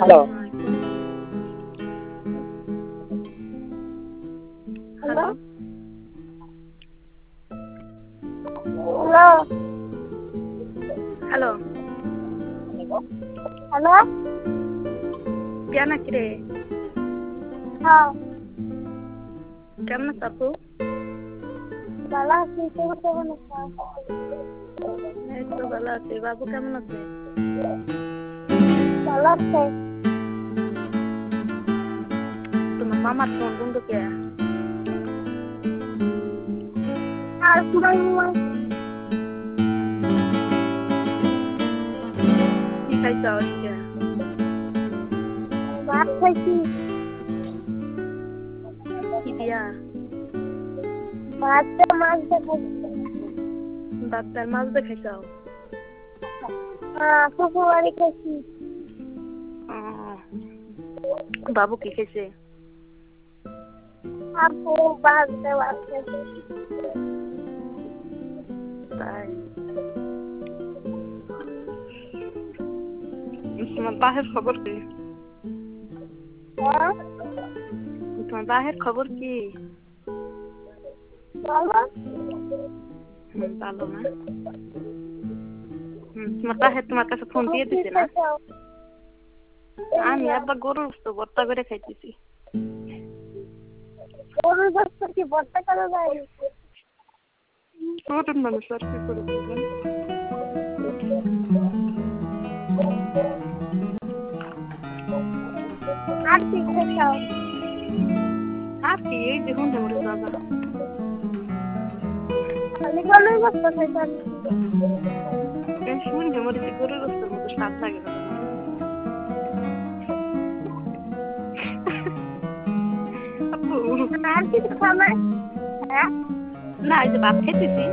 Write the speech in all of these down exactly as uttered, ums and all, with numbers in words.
hello hello hello hello কেন আছি রে হ্যাঁ কেমন আছো আপু ভালো আছি তুমি কেমন আছো এই তো ভালো আছি বাবু কেমন আছে ভালো আছে তোমার মামার ফোন বন্ধ কে আর তোমার মামা কি খাইছো আজকে ভাত খাইছি কি দিয়া ভাত মাছ খাইছি ডাক্তার মাছ দিয়ে খাইছো হ্যাঁ ফুফু বাড়ি খাইছি বাবু কি খাইছে আপু ভাত দেওয়া খাইছি তাই তোমার বাহের খবর কি হ্যাঁ তোমার বাহের খবর কি ভালো হুম ভালো না হুম তোমার বাহের তোমার কাছে ফোন দিয়ে দিছে না আমি আবার গরুর গোশত ভর্তা করে খাইতেছি গরুর গোশত কি ভর্তা করা যায় গরুর মানুষ আর কি করে দিবেন আর কি খাও আর কি এই যে হুন্ডা মরে যাবা খালি গরুর গোশত খাইতাম এই হুন্ডা মরেছে গরুর গোশতের মতো স্বাদ লাগে না আপু আর কিছু খাবার হ্যাঁ না এই যে ভাত খেতেছি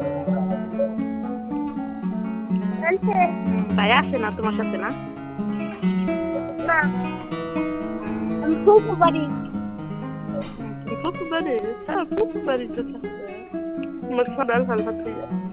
আনছে ভাই আসে না তোমার সাথে না না আমি ফুফু বাড়ি ফুফু বাড়ি হ্যাঁ ফুফু বাড়ি তো থাকবে আমার সদাল ভালো থাকতে